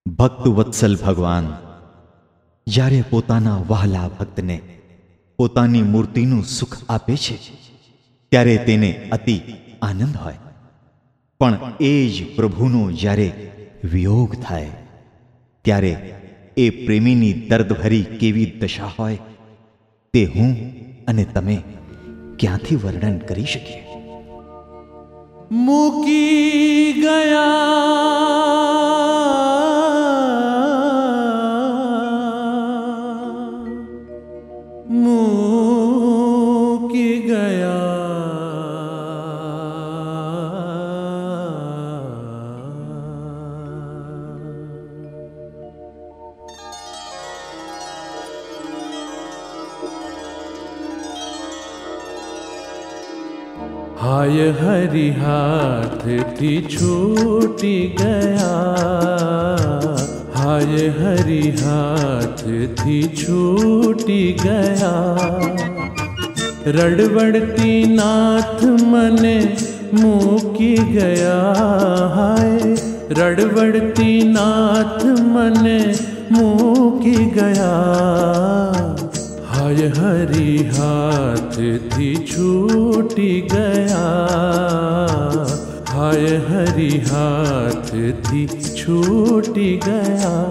ભક્ત વત્સલ ભગવાન જ્યારે પોતાના વહાલા ભક્તને પોતાની મૂર્તિનું સુખ આપે છે ત્યારે તેને અતિ આનંદ હોય, પણ એ જ પ્રભુનો જ્યારે વિયોગ થાય ત્યારે એ પ્રેમીની દર્દભરી કેવી દશા હોય તે હું અને તમે ક્યાંથી વર્ણન કરી શકીએ? મૂકી ગયા हाय हरि हाथથી છૂટી ગયા, हाय हरि हाथથી છૂટી ગયા। રડવડતી નાથ મને મૂકી ગયા, હાય રડવડતી નાથ મને મૂકી ગયા। हाय हरि हाथથી છૂટી ગયા, हाय हरि हाथથી છૂટી ગયા।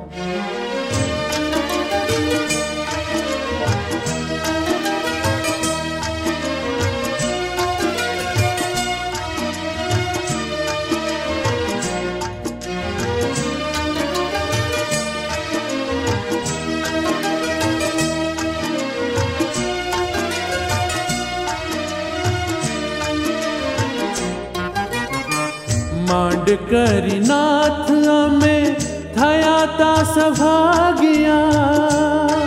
માંડ કરી નાથ અમે થયા તા સભાગ્યા,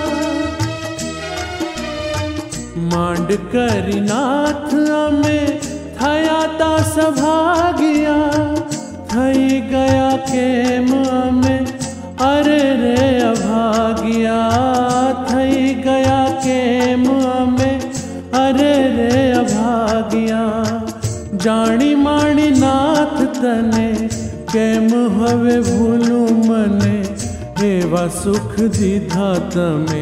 માંડ કરી નાથ અમે થયા તા સભાગ્યા। થઈ ગયા કેમ અમે અરે રે અભાગ્યા, થઈ ગયા કેમ અમે અરે રે અભાગ્યા। જાણી માણી નાથ તને કેમ હવે ભૂલું મને, એવા સુખ દીધા તમે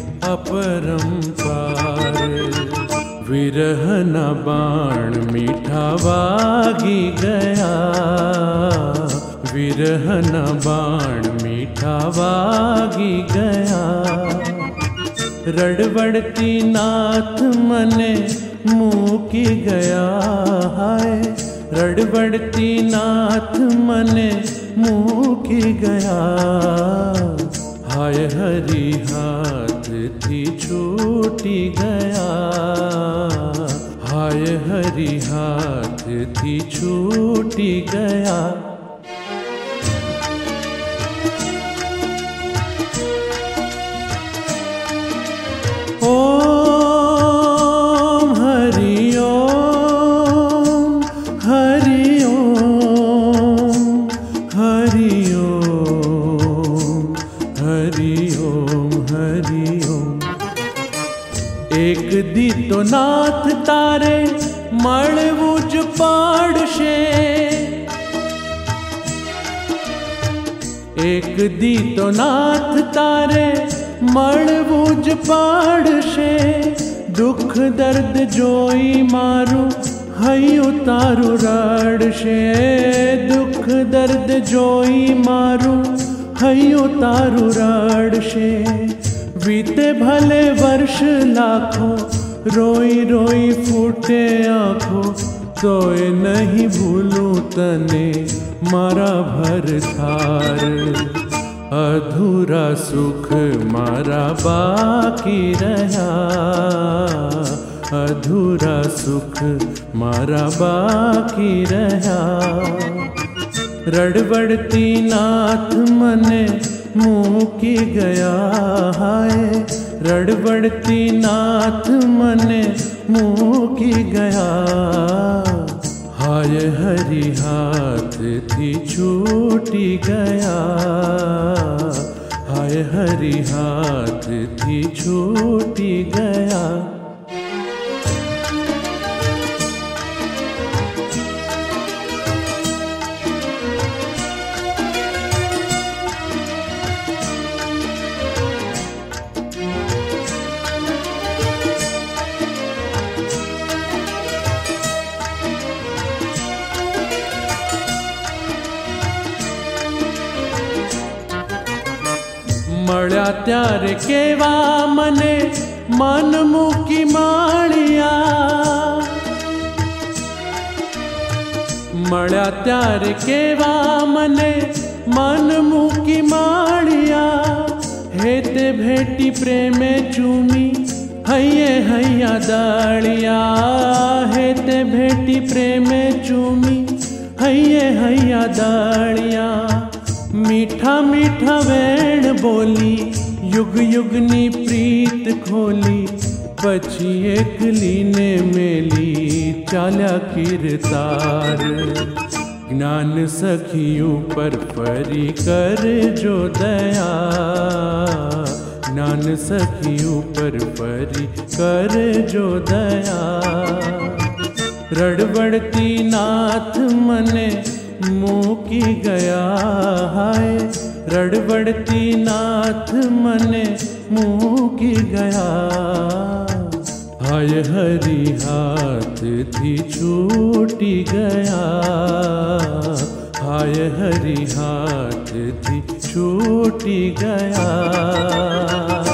અપરંપાર। વિરહના બાણ મીઠા વાગી ગયા, વિરહના બાણ મીઠા વાગી ગયા। રડવડતી નાથ મને મૂકી ગયા, હાય રડવડતી નાથ મને મૂકી ગયા। હાય હરિ હાથથી છૂટી ગયા, હાય હરિ હાથથી છૂટી ગયા। એક દી તો નાથ તારે મળવું જ પડશે, એક દી તો નાથ તારે મળવું જ પડશે। દુઃખ દર્દ જોઈ મારું હૈયું તારું રડશે, દુઃખ દર્દ જોઈ મારું હૈયું તારું રડશે। વીતે ભલે વર્ષ લાખો રોઈ રોઈ ફૂટે આંખો, તોય નહીં ભૂલું તને મારા ભરથાર। અધૂરા સુખ મારા બાકી રહ્યા, અધૂરા સુખ મારા બાકી રહ્યા। રડવડતી નાથ મને મૂકી ગયા, હાય રડવડતી નાથ મને મૂકી ગયા। હાય હરિ હાથથી છૂટી ગયા, હાય હરિ હાથથી છૂટી ગયા। મળ્યા ત્યારે કેવા મને મન મૂકી માળિયા, મળ્યા ત્યારે કેવા મને મન મૂકી માળિયા, हेते भेटी प्रेमे चूमी हैये हैया दालिया, हेते भेटी प्रेमे चूमी हैये हैया दालिया। मीठा मीठा वेण बोली युग युगनी प्रीत खोली, पछी एकली ने मेली चाल्या कीरतार। ज्ञान सखियों पर फरी कर जो दया, ज्ञान सखियों पर फरी कर जो दया। रड़बड़ती नाथ मने मूकी गया है, रड़बड़ती नाथ मने मूकी गया। हाय हरि हाथ थी छूटी गया, हाय हरि हाथ थी छूटी गया।